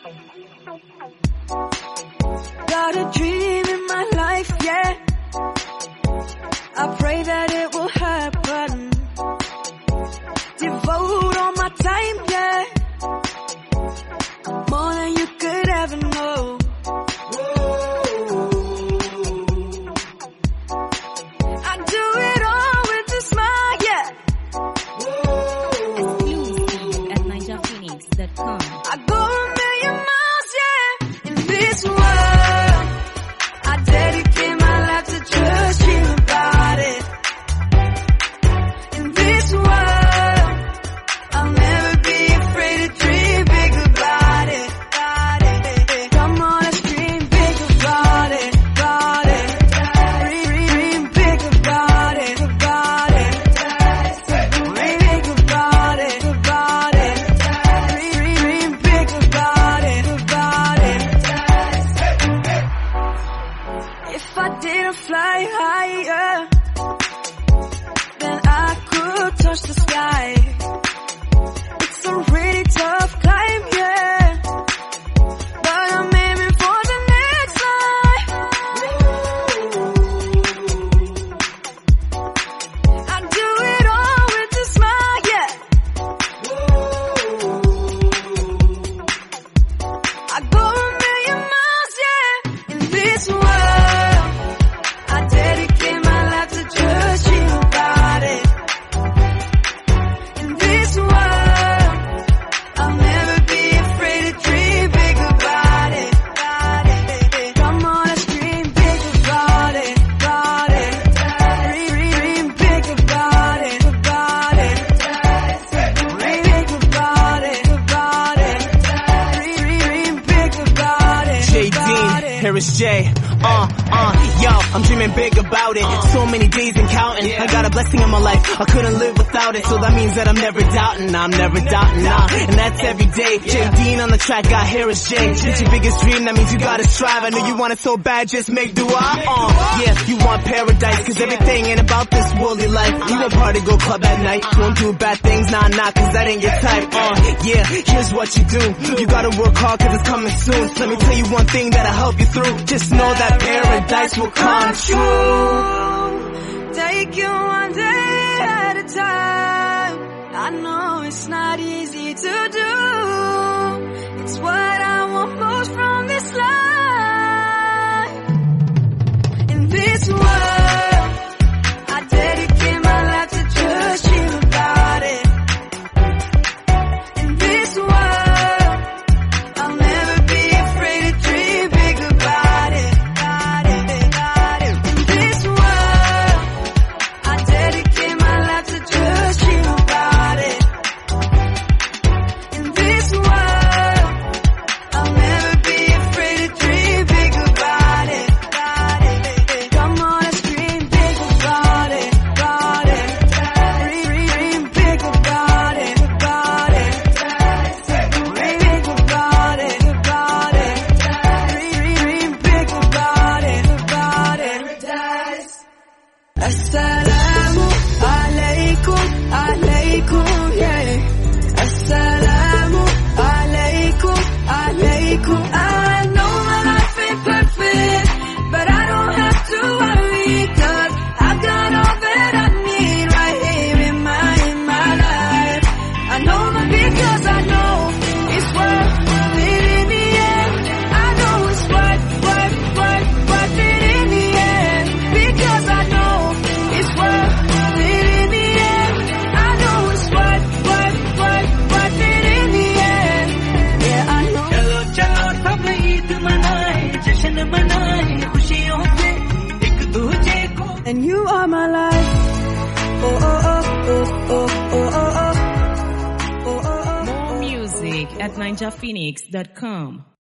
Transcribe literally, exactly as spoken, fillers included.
Got a dream in my life, yeah. I pray that it will happen. Devote all my time, yeah. More than you could ever know. I do it all with a smile, yeah. Exclusive at ninja phoenix dot com. I go a million miles, yeah. In this world, I dedicate my life to just dream about it. In this world, I'll never be afraid to dream big about it. About it. Come on, let's dream big about it. About it. Dream, dream big about it. About it. Dream big about it. About it. Dream, dream big about it. About it. If I didn't fly higher, then I could touch the sky. It's a really tough climb, yeah. But I'm aiming for the next line. I do it all with a smile, yeah. I go a million miles, yeah. In this world, I dedicate my life to just dream about it. In this world, I'll never be afraid to dream big about it. About it. Come on, let's dream big about it. About it. Dream, dream big about it. About it. Dream big about it. About it. Dream, dream big about it. J Dean, Harris J. Uh, uh, yo, I'm dreaming big about it. So many days and counting. I got a blessing in my life, I couldn't live without it. So that means that I'm never doubting, I'm never doubting, nah. And that's every day. J Dean on the track, got Harris J. It's your biggest dream, that means you gotta strive. I know you want it so bad, just make dua. Uh, yeah, you want paradise, cause everything ain't about this worldly life. You won't party, go club at night. Won't do bad things, nah, nah, cause that ain't your type. Uh, yeah, here's what you do. You gotta work hard cause it's coming soon. Let me tell you one thing that'll help you through. Just know that paradise will come true. Take you one day at a time. I know it's not easy to do. It's what I want most from this life. In this world, I dedicate my life to just dream about it. In this world, I'll never be afraid to dream big about it. About it, about it. In this world, I dedicate my life to just dream about it. In this world, I'll never be afraid to dream big about it. About it. Come on, let's dream big about it. About it. Dream, dream big about it. About it. Dream big about it. About it. Dream, dream big about it. About it. Assalamu alaikum, alaikum, yeah. Assalamu alaikum, alaikum. I know my life ain't perfect, but I don't have to worry, cause I've got all that I need right here in my, in my life. I know that because I know it's worth it in the end. I know it's worth, worth, worth, worth it in the end. Because I know it's worth it in the end. I know it's worth, worth, worth, worth it in the end. Yeah, I know. चलो चलो सब ईद मनाए, जश्न मनाए, खुशियों से एक दूजे को. And you are my life. Oh, oh, oh, oh, oh, oh, oh, oh. Oh, oh, oh. More music at ninja phoenix dot com.